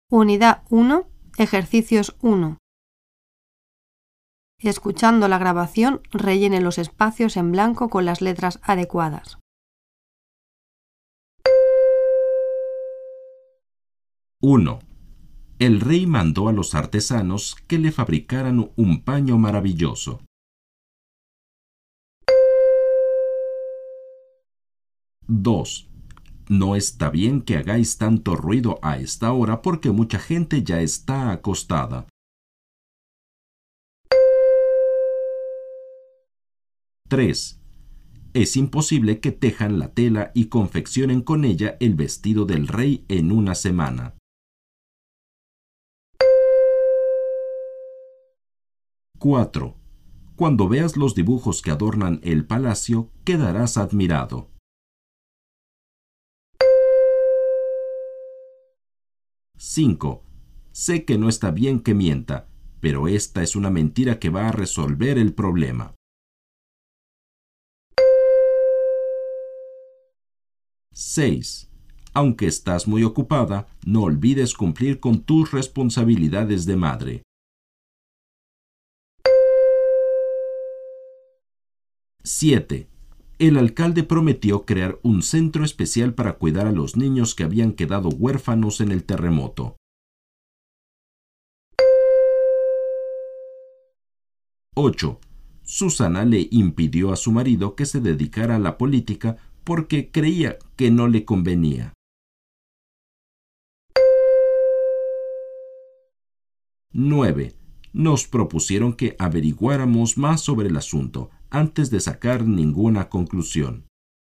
Unidad 1, Ejercicios 1. Escuchando la grabación, rellene los espacios en blanco con las letras adecuadas. 1. El rey mandó a los artesanos que le fabricaran un paño maravilloso. 2. No está bien que hagáis tanto ruido a esta hora porque mucha gente ya está acostada. 3. Es imposible que tejan la tela y confeccionen con ella el vestido del rey en una semana. 4. Cuando veas los dibujos que adornan el palacio, quedarás admirado. 5. Sé que no está bien que mienta, pero esta es una mentira que va a resolver el problema. 6. Aunque estás muy ocupada, no olvides cumplir con tus responsabilidades de madre. 7. El alcalde prometió crear un centro especial para cuidar a los niños que habían quedado huérfanos en el terremoto. 8. Susana le impidió a su marido que se dedicara a la política porque creía que no le convenía. 9. Nos propusieron que averiguáramos más sobre el asunto antes de sacar ninguna conclusión.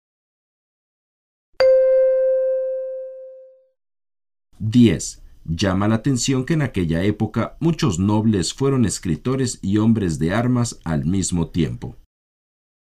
10. Llama la atención que en aquella época muchos nobles fueron escritores y hombres de armas al mismo tiempo.